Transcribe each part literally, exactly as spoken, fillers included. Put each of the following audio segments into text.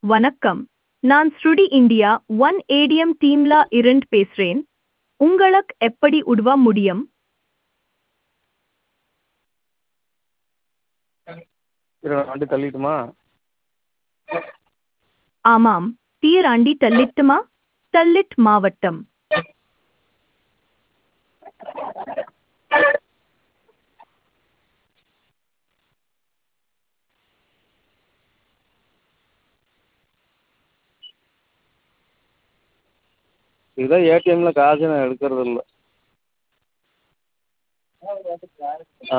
வணக்கம். நான் ஸ்ருடி India one ATM டீம்ல இருந்து பேசுறேன். உங்களுக்கு எப்படி உதவ முடியும்? இருபது வண்டி தள்ளிட்டுமா? ஆமாம், தீராண்டி தள்ளிட்டுமா? தள்ளிட் மாவட்டம். இதுதான் ஏடிஎம்ல காசு நான் எடுக்கிறது இல்லை. ஆ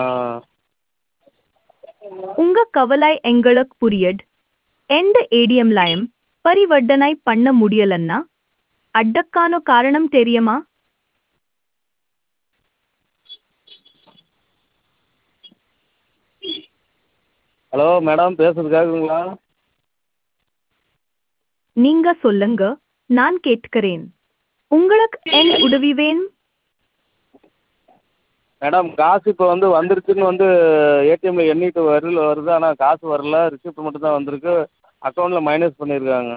உங்க கவலை எங்களுக்கு புரியுது. எந்த ஏடிஎம்லயும் பரிவர்த்தனை பண்ண முடியலன்னா அடக்கான காரணம் தெரியுமா? ஹலோ மேடம், பேசுறது கேட்குதுங்களா? நீங்க சொல்லுங்க, நான் கேட்கிறேன். உங்களுக்கு என் உதவி வேணும்? மேடம், காசு இப்போ வந்து வந்துருச்சுன்னு வந்து ஏடிஎம்ல எண்ணிட்டு வருது வருது ஆனால் காசு வரல. ரிசிப்ட் மட்டும் தான் வந்திருக்கு. அக்கௌண்ட்டில் மைனஸ் பண்ணியிருக்காங்க.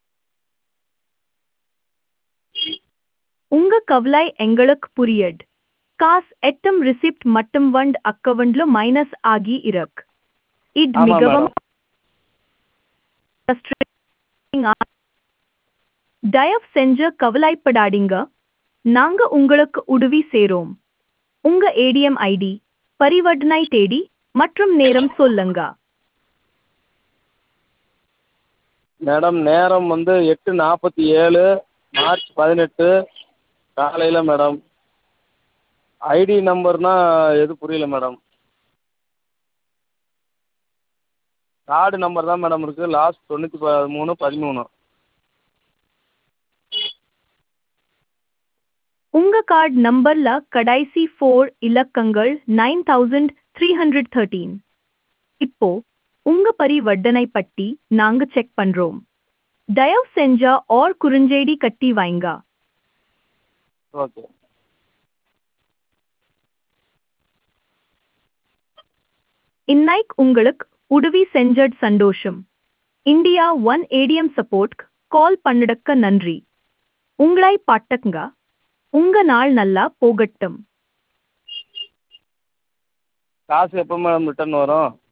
உங்க கவலை எங்களுக்கு புரியுது. காசு எட்டும் ரிசிப்ட் மட்டும் வண்ட் அக்கவுண்ட்ல மைனஸ் ஆகி இருக்கு. இது ஆமாம் மிகவும் மேடம். frustrating ஆ- தயவு செஞ்சு கவலைப்படாதீங்க. நாங்க உங்களுக்கு உதவி செய்றோம். உங்க ஏடிஎம் ஐடி, பரிவர்த்தனை தேதி மற்றும் நேரம் சொல்லுங்க. மேடம், நேரம் வந்து எட்டு நாற்பத்தி ஏழு மார்ச் பதினெட்டு காலையில் மேடம். ஐடி நம்பர்னா எது புரியல மேடம். கார்டு நம்பர் தான் மேடம் இருக்குது. லாஸ்ட் தொண்ணூற்றி ப மூணு பதிமூணு. உங்க கார்டு நம்பர்ல கடைசி ஃபோர் இலக்கங்கள் nine thousand three hundred thirteen. இப்போ உங்க பரிவர்த்தனை பட்டி நாங்க செக் பண்றோம். தயவு செஞ்சா और குறுஞ்செய்தி கட்டி வைங்க. ஓகே. இன்னைக்கு உங்களுக்கு உதவி செஞ்சது சந்தோஷம். India one ATM support call பண்ணடக்க நன்றி. உங்களை பாட்டக்குங்க. உங்க நாள் நல்லா போகட்டும். காசு எப்போ மேடம் ரிட்டர்ன் வரும்?